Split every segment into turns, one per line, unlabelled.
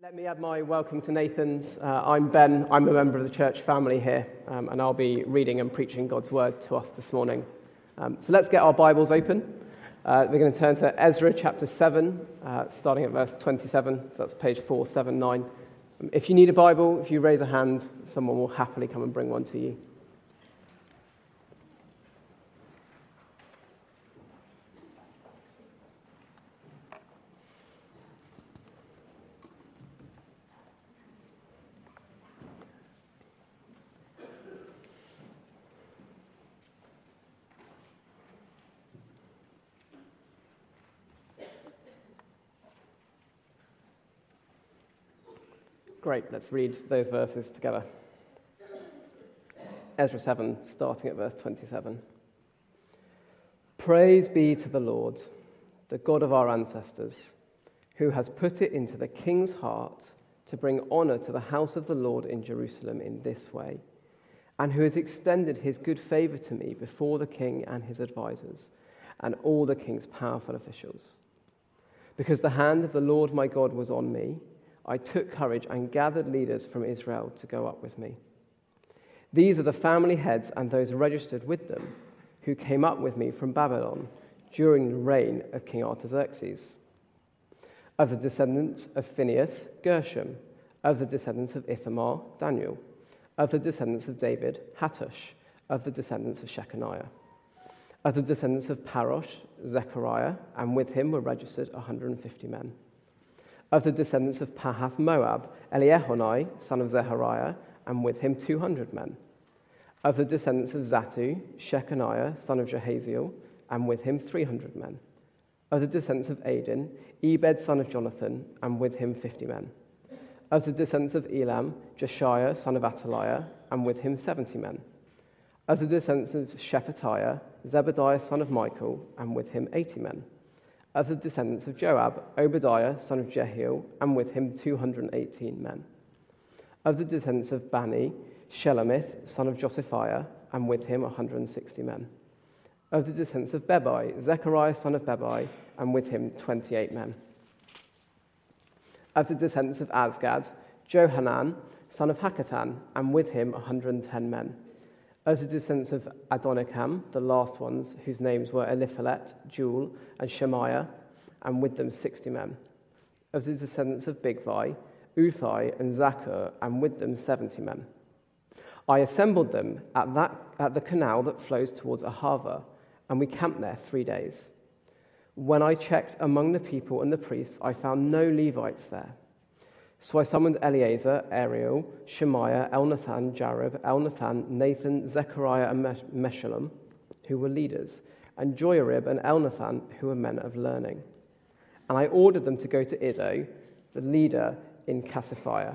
Let me add my welcome to Nathan's. I'm Ben. I'm a member of the church family here, and I'll be reading and preaching God's word to us this morning. So let's get our Bibles open. We're going to turn to Ezra chapter 7, starting at verse 27. So that's page 479. If you need a Bible, if you raise a hand, someone will happily come and bring one to you. Great, let's read those verses together. Ezra 7, starting at verse 27. Praise be to the Lord, the God of our ancestors, who has put it into the king's heart to bring honor to the house of the Lord in Jerusalem in this way, and who has extended his good favor to me before the king and his advisors, and all the king's powerful officials. Because the hand of the Lord my God was on me, I took courage and gathered leaders from Israel to go up with me. These are the family heads and those registered with them who came up with me from Babylon during the reign of King Artaxerxes. Of the descendants of Phinehas, Gershom. Of the descendants of Ithamar, Daniel. Of the descendants of David, Hattush. Of the descendants of Shechaniah. Of the descendants of Parosh, Zechariah, and with him were registered 150 men. Of the descendants of Pahath Moab, Eliehonai, son of Zechariah, and with him 200 men. Of the descendants of Zatu, Shechaniah, son of Jehaziel, and with him 300 men. Of the descendants of Adin, Ebed, son of Jonathan, and with him 50 men. Of the descendants of Elam, Jeshaiah, son of Ataliah, and with him 70 men. Of the descendants of Shephatiah, Zebediah, son of Michael, and with him 80 men. Of the descendants of Joab, Obadiah, son of Jehiel, and with him 218 men. Of the descendants of Bani, Shelomith, son of Josiphiah, and with him 160 men. Of the descendants of Bebai, Zechariah, son of Bebai, and with him 28 men. Of the descendants of Azgad, Johanan, son of Hakatan, and with him 110 men. Of the descendants of Adonikam, the last ones, whose names were Eliphalet, Joel, and Shemaiah, and with them 60 men. Of the descendants of Bigvai, Uthai, and Zakur, and with them 70 men. I assembled them at the canal that flows towards Ahava, and we camped there 3 days. When I checked among the people and the priests, I found no Levites there. So I summoned Eleazar, Ariel, Shemaiah, Elnathan, Jarib, Elnathan, Nathan, Zechariah, and Meshullam, who were leaders, and Joiarib and Elnathan, who were men of learning. And I ordered them to go to Iddo, the leader in Cassiphia.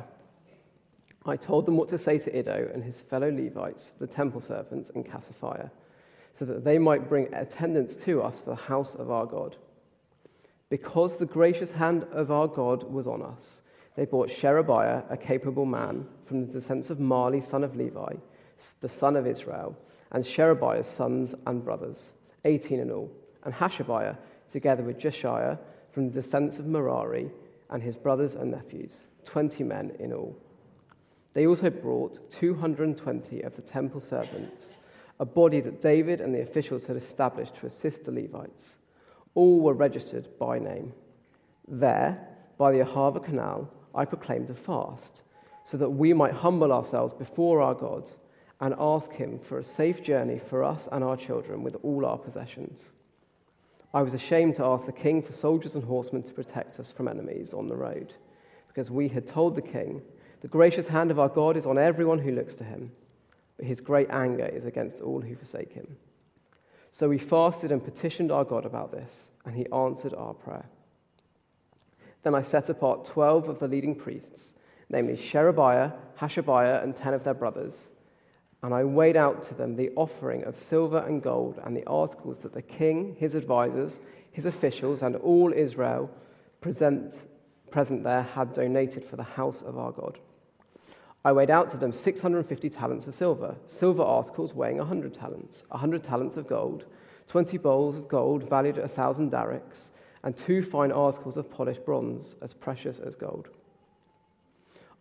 I told them what to say to Iddo and his fellow Levites, the temple servants in Cassiphia, so that they might bring attendance to us for the house of our God. Because the gracious hand of our God was on us, they brought Sherebiah, a capable man, from the descendants of Mali, son of Levi, the son of Israel, and Sherebiah's sons and brothers, 18 in all, and Hashabiah, together with Jeshaiah, from the descendants of Merari, and his brothers and nephews, 20 men in all. They also brought 220 of the temple servants, a body that David and the officials had established to assist the Levites. All were registered by name. There, by the Ahava Canal, I proclaimed a fast, so that we might humble ourselves before our God and ask him for a safe journey for us and our children with all our possessions. I was ashamed to ask the king for soldiers and horsemen to protect us from enemies on the road, because we had told the king, the gracious hand of our God is on everyone who looks to him, but his great anger is against all who forsake him. So we fasted and petitioned our God about this, and he answered our prayer. Then I set apart 12 of the leading priests, namely Sherebiah, Hashabiah, and 10 of their brothers, and I weighed out to them the offering of silver and gold and the articles that the king, his advisors, his officials, and all Israel present there had donated for the house of our God. I weighed out to them 650 talents of silver, silver articles weighing 100 talents, 100 talents of gold, 20 bowls of gold valued at 1,000 darics, and 2 fine articles of polished bronze, as precious as gold.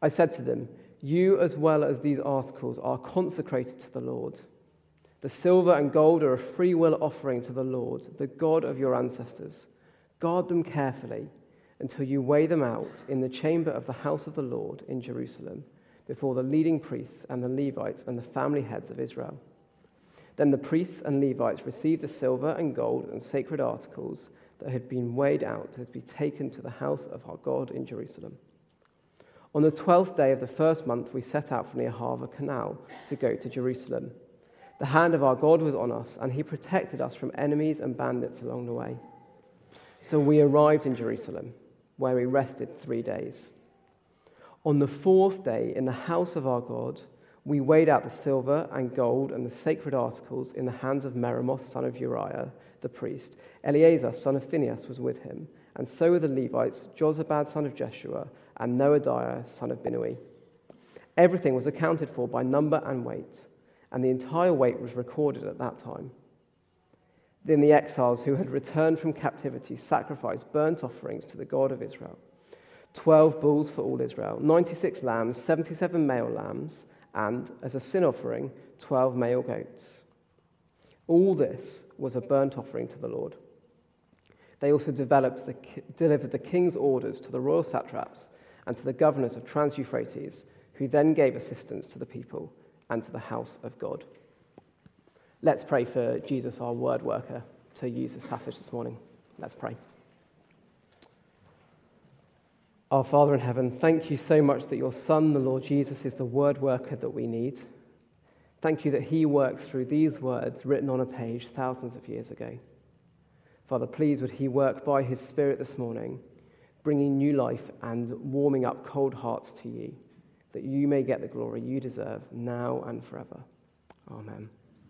I said to them, "You as well as these articles are consecrated to the Lord. The silver and gold are a free will offering to the Lord, the God of your ancestors. Guard them carefully until you weigh them out in the chamber of the house of the Lord in Jerusalem, before the leading priests and the Levites and the family heads of Israel." Then the priests and Levites received the silver and gold and sacred articles that had been weighed out to be taken to the house of our God in Jerusalem. On the 12th day of the first month, we set out from the Ahava Canal to go to Jerusalem. The hand of our God was on us, and he protected us from enemies and bandits along the way. So we arrived in Jerusalem, where we rested 3 days. On the 4th day, in the house of our God, we weighed out the silver and gold and the sacred articles in the hands of Meremoth, son of Uriah, the priest. Eleazar, son of Phinehas, was with him, and so were the Levites, Jozabad, son of Jeshua, and Noadiah, son of Binnui. Everything was accounted for by number and weight, and the entire weight was recorded at that time. Then the exiles who had returned from captivity sacrificed burnt offerings to the God of Israel: 12 bulls for all Israel, 96 lambs, 77 male lambs, and, as a sin offering, 12 male goats. All this was a burnt offering to the Lord. They also delivered the king's orders to the royal satraps and to the governors of Trans-Euphrates, who then gave assistance to the people and to the house of God. Let's pray for Jesus, our word worker, to use this passage this morning. Let's pray. Our Father in heaven, thank you so much that your Son, the Lord Jesus, is the word worker that we need. Thank you that he works through these words written on a page thousands of years ago. Father, please would he work by his Spirit this morning, bringing new life and warming up cold hearts to you, that you may get the glory you deserve now and forever. Amen.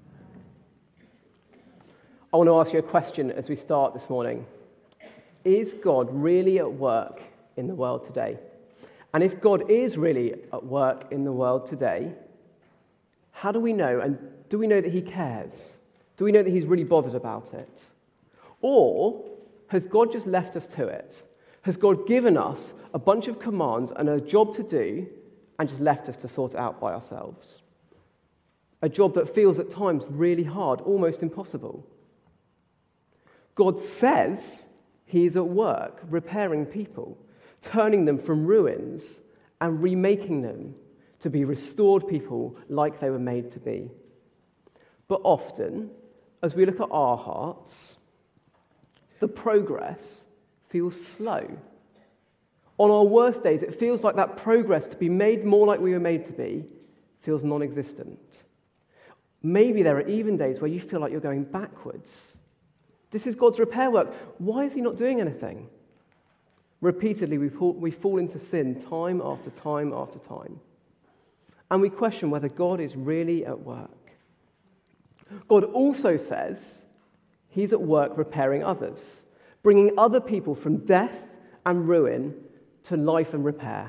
I want to ask you a question as we start this morning. Is God really at work in the world today? And if God is really at work in the world today, how do we know? And do we know that he cares? Do we know that he's really bothered about it? Or has God just left us to it? Has God given us a bunch of commands and a job to do and just left us to sort it out by ourselves? A job that feels at times really hard, almost impossible. God says he is at work repairing people, turning them from ruins and remaking them to be restored people like they were made to be. But often, as we look at our hearts, the progress feels slow. On our worst days, it feels like that progress to be made more like we were made to be feels non-existent. Maybe there are even days where you feel like you're going backwards. This is God's repair work. Why is he not doing anything? Repeatedly, we fall into sin time after time after time. And we question whether God is really at work. God also says he's at work repairing others, bringing other people from death and ruin to life and repair.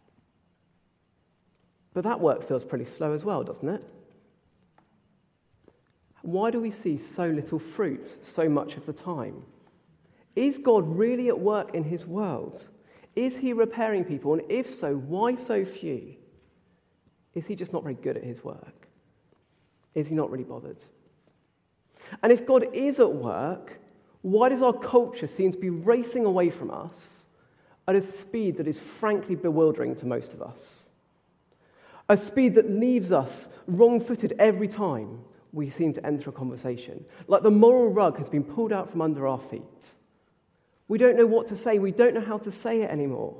But that work feels pretty slow as well, doesn't it? Why do we see so little fruit so much of the time? Is God really at work in his world? Is he repairing people? And if so, why so few? Is he just not very good at his work? Is he not really bothered? And if God is at work, why does our culture seem to be racing away from us at a speed that is frankly bewildering to most of us? A speed that leaves us wrong-footed every time we seem to enter a conversation, like the moral rug has been pulled out from under our feet. We don't know what to say. We don't know how to say it anymore.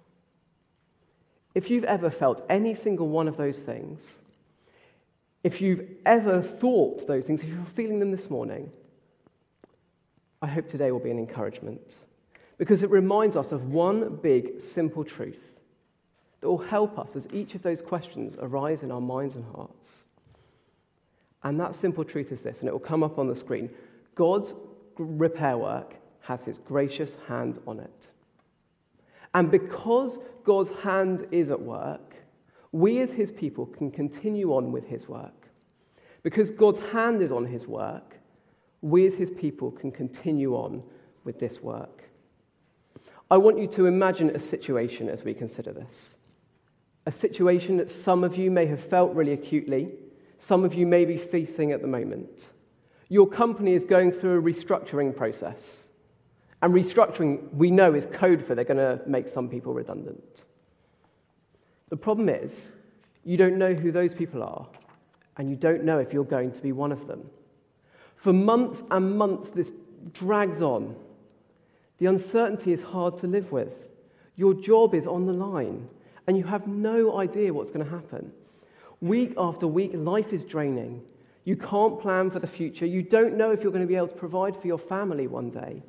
If you've ever felt any single one of those things, if you've ever thought those things, if you're feeling them this morning, I hope today will be an encouragement, because it reminds us of one big, simple truth that will help us as each of those questions arise in our minds and hearts. And that simple truth is this, and it will come up on the screen. God's repair work has his gracious hand on it. And because God's hand is at work, we as his people can continue on with his work. Because God's hand is on his work, we as his people can continue on with this work. I want you to imagine a situation as we consider this. a situation that some of you may have felt really acutely, some of you may be facing at the moment. Your company is going through a restructuring process. And restructuring, we know, is code for they're going to make some people redundant. The problem is, you don't know who those people are, and you don't know if you're going to be one of them. For months and months, this drags on. The uncertainty is hard to live with. Your job is on the line, and you have no idea what's going to happen. Week after week, life is draining. You can't plan for the future. You don't know if you're going to be able to provide for your family one day.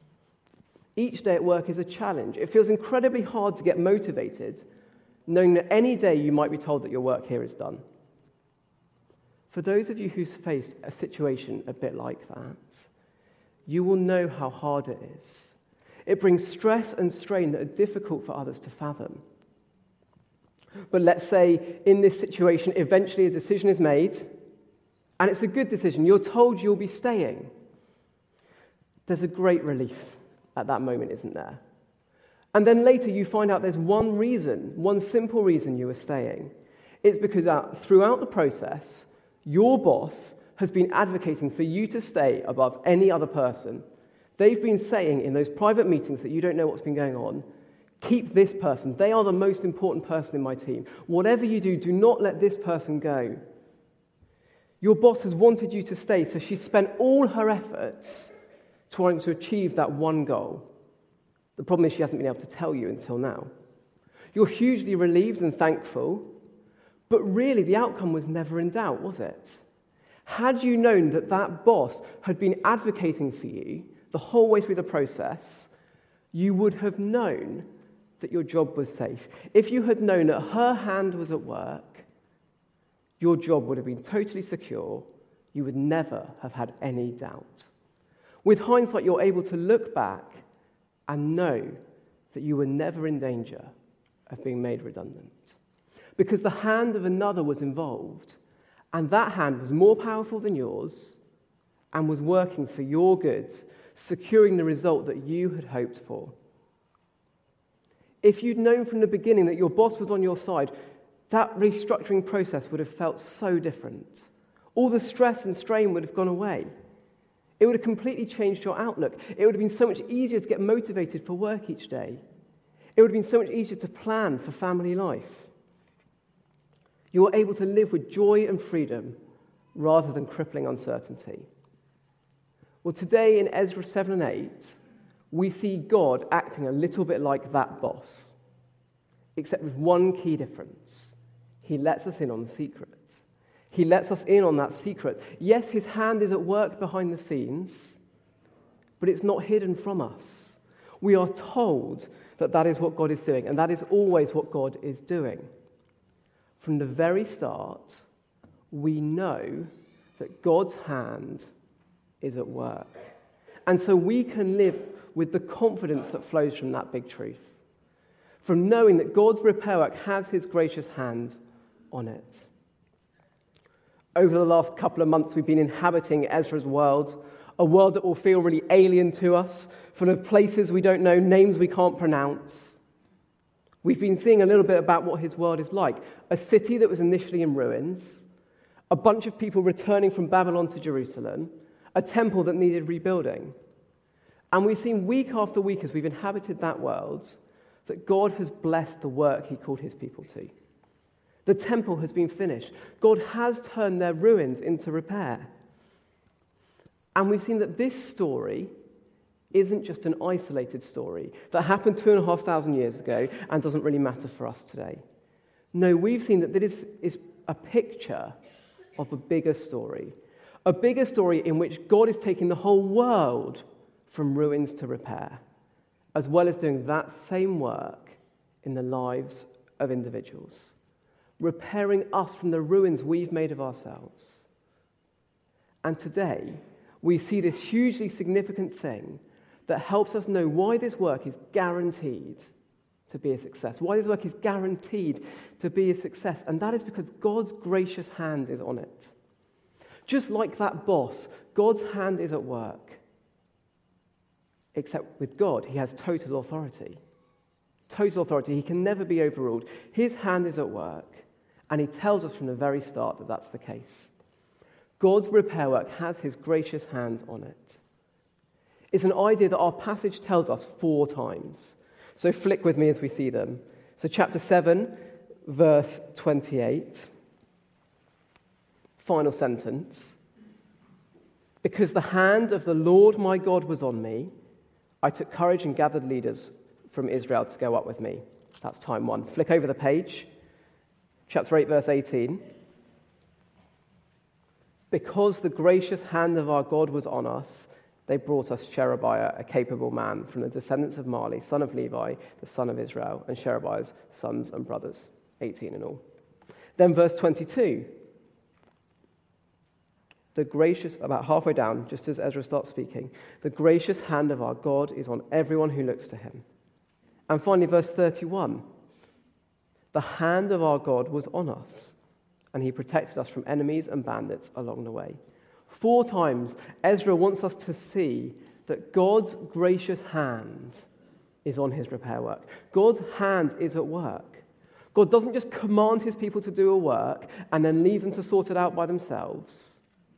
Each day at work is a challenge. It feels incredibly hard to get motivated, knowing that any day you might be told that your work here is done. For those of you who've faced a situation a bit like that, you will know how hard it is. It brings stress and strain that are difficult for others to fathom. But let's say in this situation, eventually a decision is made, and it's a good decision. You're told you'll be staying. There's a great relief at that moment, isn't there? And then later you find out there's one simple reason you were staying. It's because throughout the process, your boss has been advocating for you to stay above any other person. They've been saying in those private meetings that you don't know what's been going on, keep this person. They are the most important person in my team. Whatever you do, do not let this person go. Your boss has wanted you to stay, so she's spent all her efforts trying to achieve that one goal. The problem is she hasn't been able to tell you until now. You're hugely relieved and thankful, but really the outcome was never in doubt, was it? Had you known that that boss had been advocating for you the whole way through the process, you would have known that your job was safe. If you had known that her hand was at work, your job would have been totally secure. You would never have had any doubt. With hindsight, you're able to look back and know that you were never in danger of being made redundant. Because the hand of another was involved, and that hand was more powerful than yours and was working for your good, securing the result that you had hoped for. If you'd known from the beginning that your boss was on your side, that restructuring process would have felt so different. All the stress and strain would have gone away. It would have completely changed your outlook. It would have been so much easier to get motivated for work each day. It would have been so much easier to plan for family life. You were able to live with joy and freedom rather than crippling uncertainty. Well, today in Ezra 7 and 8, we see God acting a little bit like that boss, except with one key difference. He lets us in on the secret. He lets us in on that secret. Yes, his hand is at work behind the scenes, but it's not hidden from us. We are told that that is what God is doing, and that is always what God is doing. From the very start, we know that God's hand is at work. And so we can live with the confidence that flows from that big truth, from knowing that God's repair work has his gracious hand on it. Over the last couple of months, we've been inhabiting Ezra's world, a world that will feel really alien to us, full of places we don't know, names we can't pronounce. We've been seeing a little bit about what his world is like. A city that was initially in ruins, a bunch of people returning from Babylon to Jerusalem, a temple that needed rebuilding. And we've seen week after week as we've inhabited that world that God has blessed the work he called his people to. The temple has been finished. God has turned their ruins into repair. And we've seen that this story isn't just an isolated story that happened 2,500 years ago and doesn't really matter for us today. No, we've seen that this is a picture of a bigger story in which God is taking the whole world from ruins to repair, as well as doing that same work in the lives of individuals, repairing us from the ruins we've made of ourselves. And today, we see this hugely significant thing that helps us know why this work is guaranteed to be a success, why this work is guaranteed to be a success, and that is because God's gracious hand is on it. Just like that boss, God's hand is at work. Except with God, he has total authority. total authority. He can never be overruled. His hand is at work, and he tells us from the very start that that's the case. God's repair work has his gracious hand on it. It's an idea that our passage tells us 4 times. So flick with me as we see them. So chapter 7, verse 28, final sentence. Because the hand of the Lord my God was on me, I took courage and gathered leaders from Israel to go up with me. That's time 1. Flick over the page. Chapter 8, verse 18. Because the gracious hand of our God was on us, they brought us Sherebiah, a capable man from the descendants of Mahli, son of Levi, the son of Israel, and Sherebiah's sons and brothers, 18 in all. Then verse 22. The gracious, about halfway down, just as Ezra starts speaking, the gracious hand of our God is on everyone who looks to him. And finally, verse 31. The hand of our God was on us, and he protected us from enemies and bandits along the way. 4 times, Ezra wants us to see that God's gracious hand is on his repair work. God's hand is at work. God doesn't just command his people to do a work and then leave them to sort it out by themselves.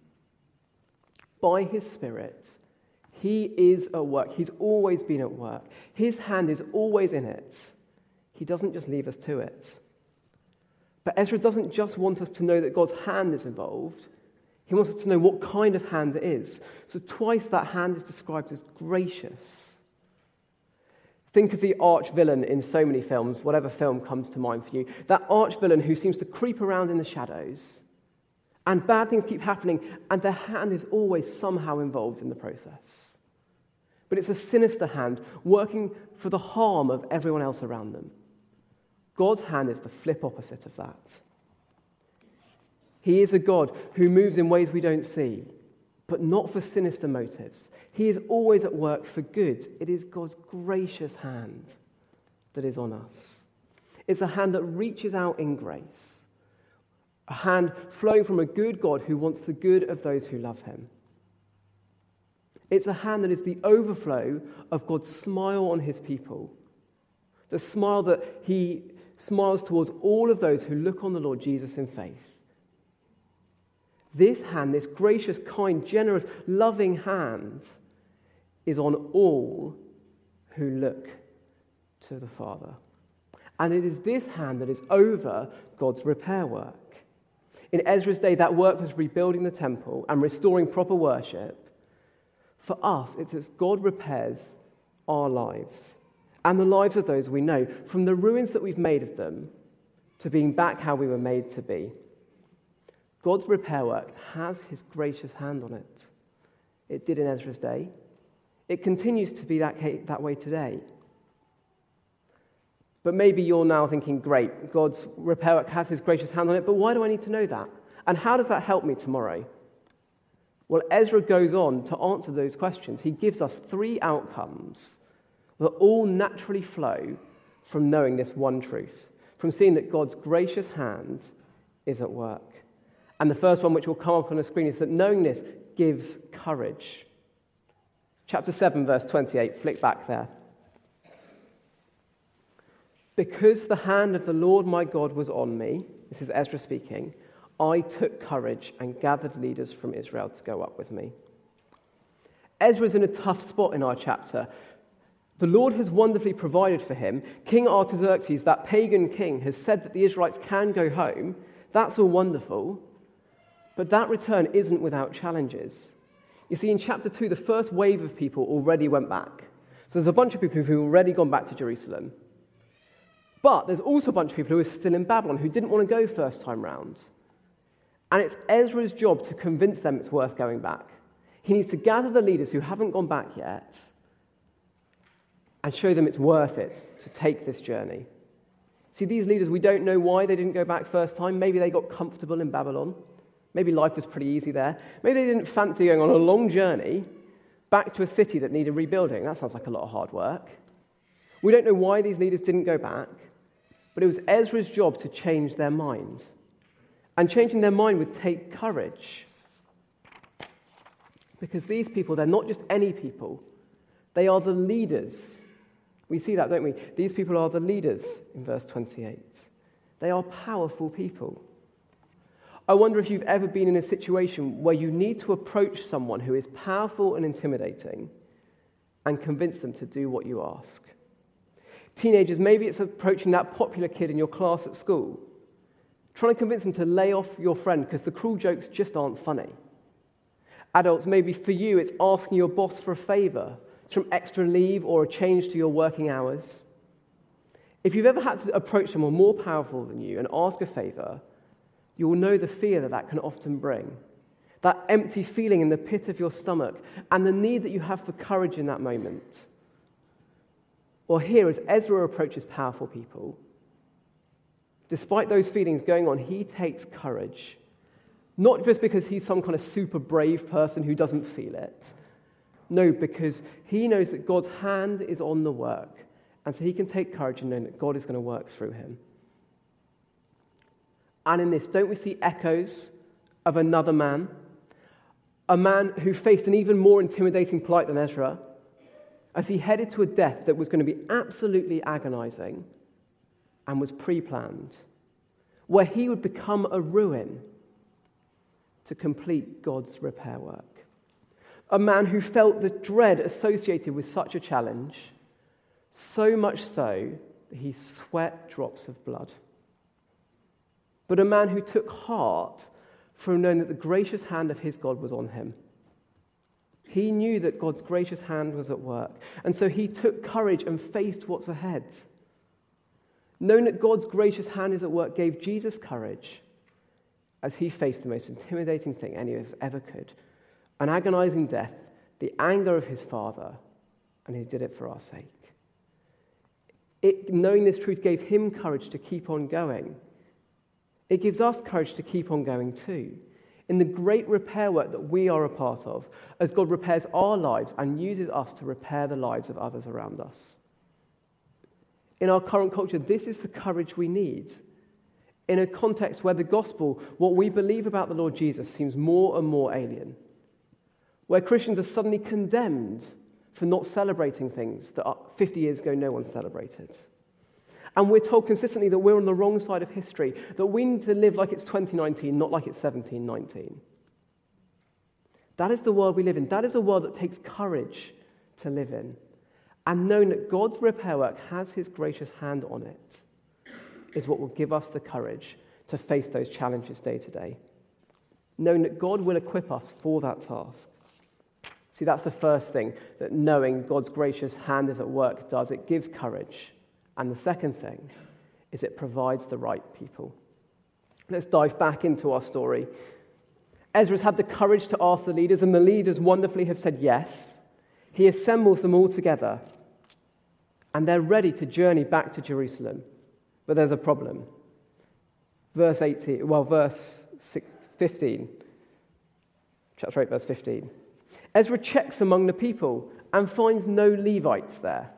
By his Spirit, he is at work. He's always been at work. His hand is always in it. He doesn't just leave us to it. But Ezra doesn't just want us to know that God's hand is involved. He wants us to know what kind of hand it is. So twice that hand is described as gracious. Think of the arch villain in so many films, whatever film comes to mind for you. That arch villain who seems to creep around in the shadows. And bad things keep happening, and their hand is always somehow involved in the process. But it's a sinister hand working for the harm of everyone else around them. God's hand is the flip opposite of that. He is a God who moves in ways we don't see, but not for sinister motives. He is always at work for good. It is God's gracious hand that is on us. It's a hand that reaches out in grace. A hand flowing from a good God who wants the good of those who love him. It's a hand that is the overflow of God's smile on his people. The smile that he smiles towards all of those who look on the Lord Jesus in faith. This hand, this gracious, kind, generous, loving hand, is on all who look to the Father. And it is this hand that is over God's repair work. In Ezra's day, that work was rebuilding the temple and restoring proper worship. For us, it's as God repairs our lives and the lives of those we know, from the ruins that we've made of them to being back how we were made to be. God's repair work has his gracious hand on it. It did in Ezra's day. It continues to be that way today. But maybe you're now thinking, great, God's repair work has his gracious hand on it, but why do I need to know that? And how does that help me tomorrow? Well, Ezra goes on to answer those questions. He gives us 3 outcomes that all naturally flow from knowing this one truth, from seeing that God's gracious hand is at work. And the first one, which will come up on the screen, is that knowing this gives courage. Chapter 7, verse 28, flick back there. Because the hand of the Lord my God was on me, this is Ezra speaking, I took courage and gathered leaders from Israel to go up with me. Ezra's in a tough spot in our chapter. The Lord has wonderfully provided for him. King Artaxerxes, that pagan king, has said that the Israelites can go home. That's all wonderful. But that return isn't without challenges. You see, in chapter 2, the first wave of people already went back. So there's a bunch of people who've already gone back to Jerusalem. But there's also a bunch of people who are still in Babylon who didn't want to go first time round. And it's Ezra's job to convince them it's worth going back. He needs to gather the leaders who haven't gone back yet and show them it's worth it to take this journey. See, these leaders, we don't know why they didn't go back first time. Maybe they got comfortable in Babylon. Maybe life was pretty easy there. Maybe they didn't fancy going on a long journey back to a city that needed rebuilding. That sounds like a lot of hard work. We don't know why these leaders didn't go back, but it was Ezra's job to change their mind. And changing their mind would take courage. Because these people, they're not just any people. They are the leaders We see that, don't we? These people are the leaders in verse 28. They are powerful people. I wonder if you've ever been in a situation where you need to approach someone who is powerful and intimidating and convince them to do what you ask. Teenagers, maybe it's approaching that popular kid in your class at school, trying to convince them to lay off your friend because the cruel jokes just aren't funny. Adults, maybe for you it's asking your boss for a favour, some extra leave or a change to your working hours. If you've ever had to approach someone more powerful than you and ask a favour, you will know the fear that that can often bring. That empty feeling in the pit of your stomach and the need that you have for courage in that moment. Or here, as Ezra approaches powerful people, despite those feelings going on, he takes courage. Not just because he's some kind of super brave person who doesn't feel it. No, because he knows that God's hand is on the work. And so he can take courage and know that God is going to work through him. And in this, don't we see echoes of another man? A man who faced an even more intimidating plight than Ezra, as he headed to a death that was going to be absolutely agonizing and was pre-planned, where he would become a ruin to complete God's repair work. A man who felt the dread associated with such a challenge, so much so that he sweat drops of blood. But a man who took heart from knowing that the gracious hand of his God was on him. He knew that God's gracious hand was at work, and so he took courage and faced what's ahead. Knowing that God's gracious hand is at work gave Jesus courage as he faced the most intimidating thing any of us ever could, an agonizing death, the anger of his Father, and he did it for our sake. Knowing this truth gave him courage to keep on going. It gives us courage to keep on going too, in the great repair work that we are a part of, as God repairs our lives and uses us to repair the lives of others around us. In our current culture, this is the courage we need. In a context where the gospel, what we believe about the Lord Jesus, seems more and more alien, where Christians are suddenly condemned for not celebrating things that 50 years ago no one celebrated. And we're told consistently that we're on the wrong side of history, that we need to live like it's 2019, not like it's 1719. That is the world we live in. That is a world that takes courage to live in. And knowing that God's repair work has his gracious hand on it is what will give us the courage to face those challenges day to day. Knowing that God will equip us for that task. See, that's the first thing that knowing God's gracious hand is at work does. It gives courage. And the second thing is it provides the right people. Let's dive back into our story. Ezra's had the courage to ask the leaders, and the leaders wonderfully have said yes. He assembles them all together, and they're ready to journey back to Jerusalem. But there's a problem. Verse 15. Chapter 8, verse 15. Ezra checks among the people and finds no Levites there.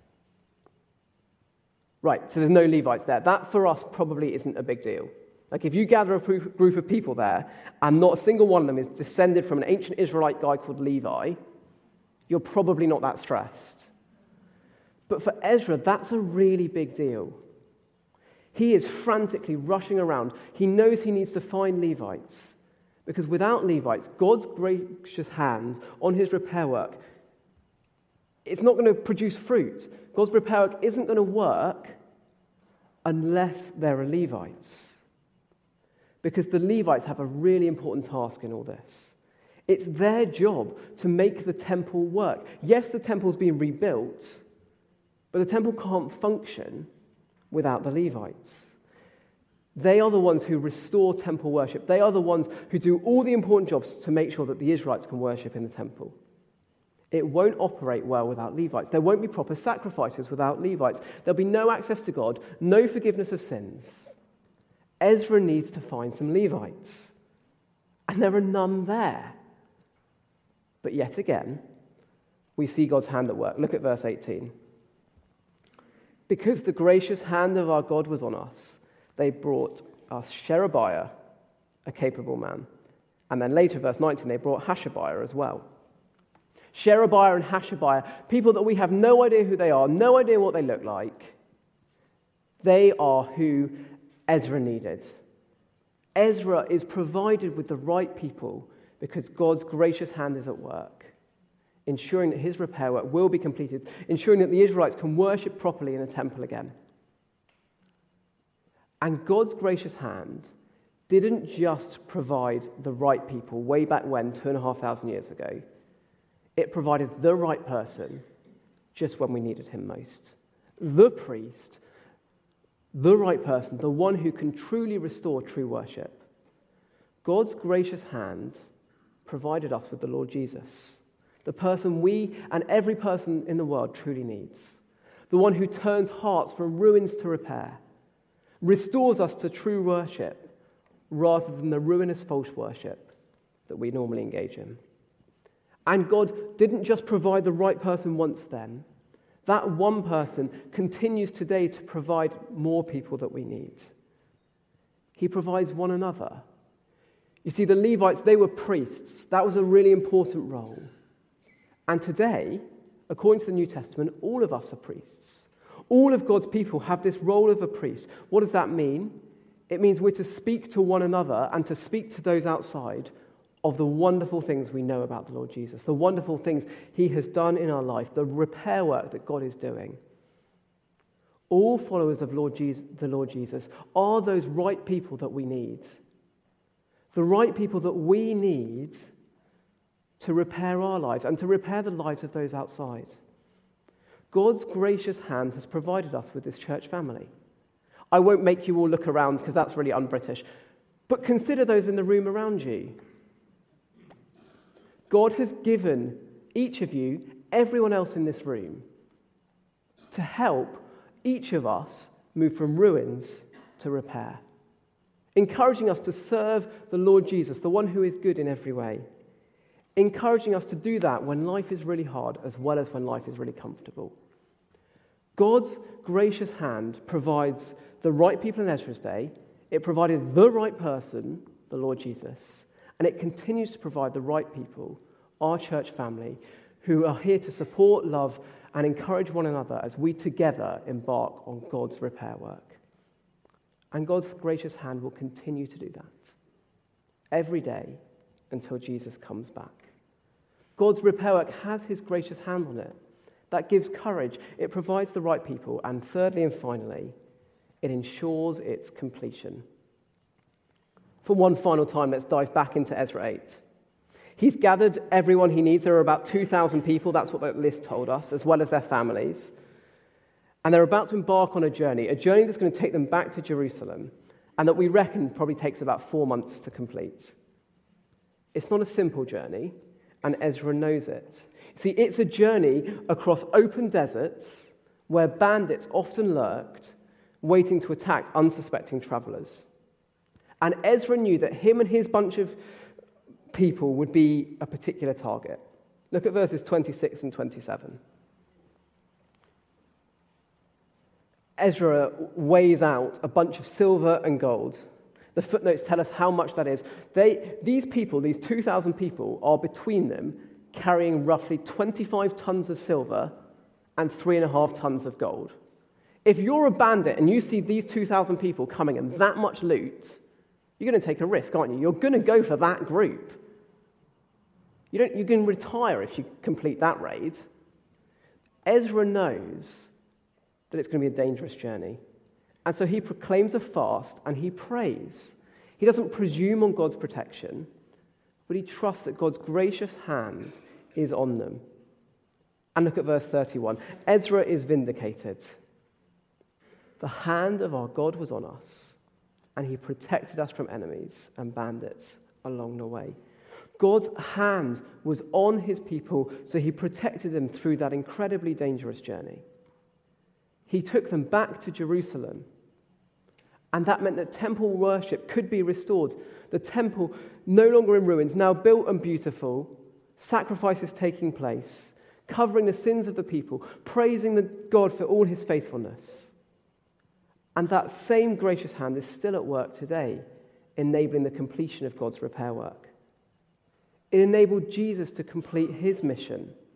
Right, so there's no Levites there. That, for us, probably isn't a big deal. Like, if you gather a group of people there, and not a single one of them is descended from an ancient Israelite guy called Levi, you're probably not that stressed. But for Ezra, that's a really big deal. He is frantically rushing around. He knows he needs to find Levites, because without Levites, God's gracious hand on his repair work, it's not going to produce fruit. God's repair work isn't going to work unless there are Levites. Because the Levites have a really important task in all this. It's their job to make the temple work. Yes, the temple's being rebuilt, but the temple can't function without the Levites. They are the ones who restore temple worship. They are the ones who do all the important jobs to make sure that the Israelites can worship in the temple. It won't operate well without Levites. There won't be proper sacrifices without Levites. There'll be no access to God, no forgiveness of sins. Ezra needs to find some Levites, and there are none there. But yet again, we see God's hand at work. Look at verse 18. Because the gracious hand of our God was on us, they brought us Sherebiah, a capable man. And then later, verse 19, they brought Hashabiah as well. Sherebiah and Hashabiah, people that we have no idea who they are, no idea what they look like. They are who Ezra needed. Ezra is provided with the right people because God's gracious hand is at work, ensuring that his repair work will be completed, ensuring that the Israelites can worship properly in the temple again. And God's gracious hand didn't just provide the right people way back when, 2,500 years ago. It provided the right person just when we needed him most. The priest, the right person, the one who can truly restore true worship. God's gracious hand provided us with the Lord Jesus, the person we and every person in the world truly needs, the one who turns hearts from ruins to repair, restores us to true worship rather than the ruinous false worship that we normally engage in. And God didn't just provide the right person once then. That one person continues today to provide more people that we need. He provides one another. You see, the Levites, they were priests. That was a really important role. And today, according to the New Testament, all of us are priests. All of God's people have this role of a priest. What does that mean? It means we're to speak to one another and to speak to those outside of the wonderful things we know about the Lord Jesus, the wonderful things he has done in our life, the repair work that God is doing. All followers of the Lord Jesus are those right people that we need. The right people that we need to repair our lives and to repair the lives of those outside. God's gracious hand has provided us with this church family. I won't make you all look around because that's really un-British, but consider those in the room around you. God has given each of you, everyone else in this room, to help each of us move from ruins to repair, encouraging us to serve the Lord Jesus, the one who is good in every way, encouraging us to do that when life is really hard as well as when life is really comfortable. God's gracious hand provides the right people in Ezra's day. It provided the right person, the Lord Jesus, and it continues to provide the right people, our church family, who are here to support, love, and encourage one another as we together embark on God's repair work. And God's gracious hand will continue to do that every day until Jesus comes back. God's repair work has his gracious hand on it. That gives courage. It provides the right people. And thirdly and finally, it ensures its completion. For one final time, let's dive back into Ezra 8. He's gathered everyone he needs. There are about 2,000 people, that's what the list told us, as well as their families. And they're about to embark on a journey that's going to take them back to Jerusalem, and that we reckon probably takes about 4 months to complete. It's not a simple journey, and Ezra knows it. See, it's a journey across open deserts where bandits often lurked, waiting to attack unsuspecting travelers. And Ezra knew that him and his bunch of people would be a particular target. Look at verses 26 and 27. Ezra weighs out a bunch of silver and gold. The footnotes tell us how much that is. These people, these 2,000 people, are between them carrying roughly 25 tons of silver and 3.5 tons of gold. If you're a bandit and you see these 2,000 people coming and that much loot, you're going to take a risk, aren't you? You're going to go for that group. You can retire if you complete that raid. Ezra knows that it's going to be a dangerous journey. And so he proclaims a fast and he prays. He doesn't presume on God's protection, but he trusts that God's gracious hand is on them. And look at verse 31. Ezra is vindicated. The hand of our God was on us, and he protected us from enemies and bandits along the way. God's hand was on his people, so he protected them through that incredibly dangerous journey. He took them back to Jerusalem, and that meant that temple worship could be restored. The temple, no longer in ruins, now built and beautiful, sacrifices taking place, covering the sins of the people, praising the God for all his faithfulness. And that same gracious hand is still at work today, enabling the completion of God's repair work. It enabled Jesus to complete his mission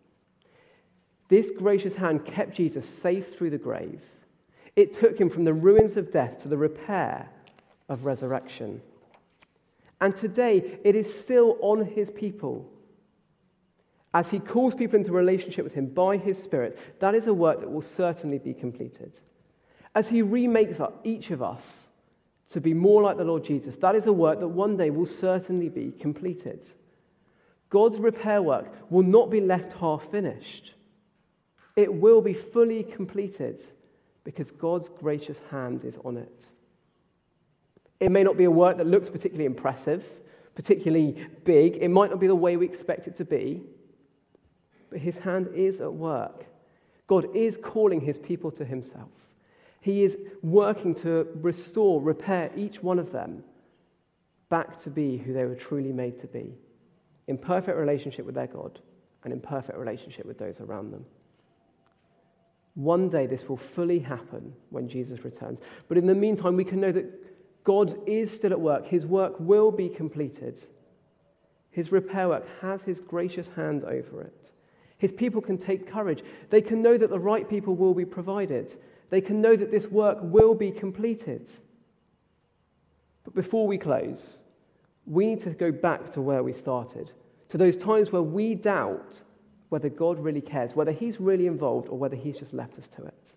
This gracious hand kept Jesus safe through the grave. It took him from the ruins of death to the repair of resurrection. And today, it is still on his people. As he calls people into relationship with him by his Spirit, that is a work that will certainly be completed. As he remakes up each of us to be more like the Lord Jesus, that is a work that one day will certainly be completed. God's repair work will not be left half-finished. It will be fully completed because God's gracious hand is on it. It may not be a work that looks particularly impressive, particularly big. It might not be the way we expect it to be, but his hand is at work. God is calling his people to himself. He is working to restore, repair each one of them back to be who they were truly made to be, in perfect relationship with their God and in perfect relationship with those around them. One day this will fully happen when Jesus returns. But in the meantime, we can know that God is still at work. His work will be completed. His repair work has his gracious hand over it. His people can take courage. They can know that the right people will be provided. They can know that this work will be completed. But before we close, we need to go back to where we started, to those times where we doubt whether God really cares, whether he's really involved, or whether he's just left us to it.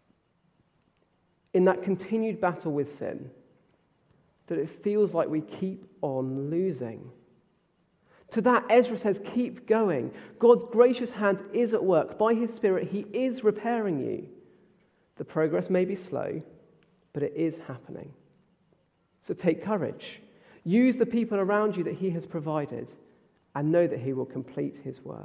In that continued battle with sin, that it feels like we keep on losing. To that, Ezra says, keep going. God's gracious hand is at work. By his Spirit, he is repairing you. The progress may be slow, but it is happening. So take courage. Use the people around you that he has provided and know that he will complete his work.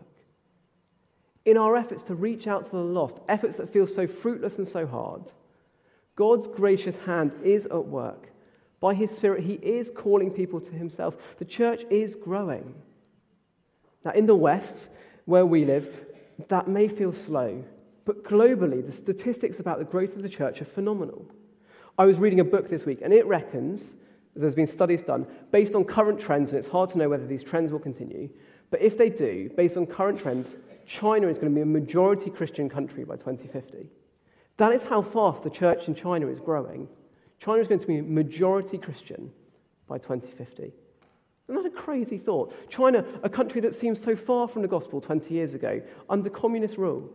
In our efforts to reach out to the lost, efforts that feel so fruitless and so hard, God's gracious hand is at work. By his Spirit, he is calling people to himself. The church is growing. Now, in the West, where we live, that may feel slow, but globally, the statistics about the growth of the church are phenomenal. I was reading a book this week, and it reckons, there's been studies done, based on current trends, and it's hard to know whether these trends will continue, but if they do, based on current trends, China is going to be a majority Christian country by 2050. That is how fast the church in China is growing. China is going to be majority Christian by 2050. Isn't that a crazy thought? China, a country that seemed so far from the gospel 20 years ago, under communist rule.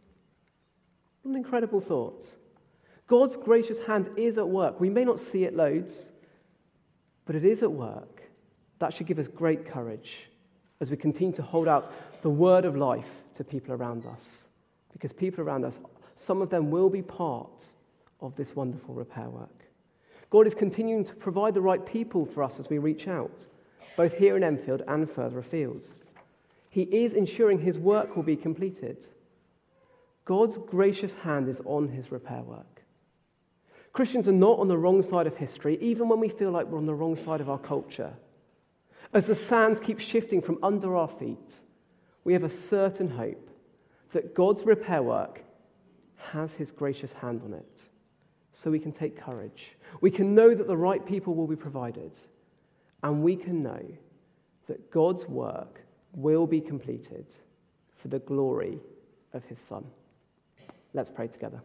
What an incredible thought. God's gracious hand is at work. We may not see it loads, but it is at work. That should give us great courage as we continue to hold out the word of life to people around us. Because people around us, some of them will be part of this wonderful repair work. God is continuing to provide the right people for us as we reach out, both here in Enfield and further afield. He is ensuring his work will be completed. God's gracious hand is on his repair work. Christians are not on the wrong side of history, even when we feel like we're on the wrong side of our culture. As the sands keep shifting from under our feet, we have a certain hope that God's repair work has his gracious hand on it. So we can take courage. We can know that the right people will be provided. And we can know that God's work will be completed for the glory of his Son. Let's pray together.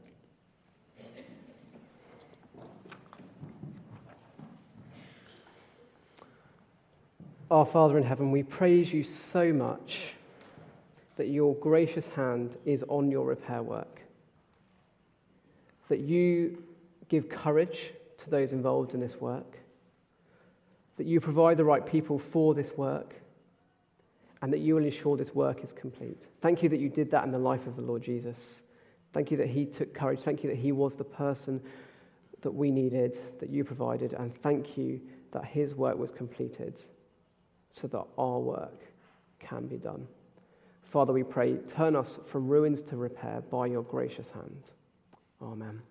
Our Father in heaven, we praise you so much that your gracious hand is on your repair work, that you give courage to those involved in this work, that you provide the right people for this work, and that you will ensure this work is complete. Thank you that you did that in the life of the Lord Jesus. Thank you that he took courage. Thank you that he was the person that we needed, that you provided, and thank you that his work was completed so that our work can be done. Father, we pray, turn us from ruins to repair by your gracious hand. Amen.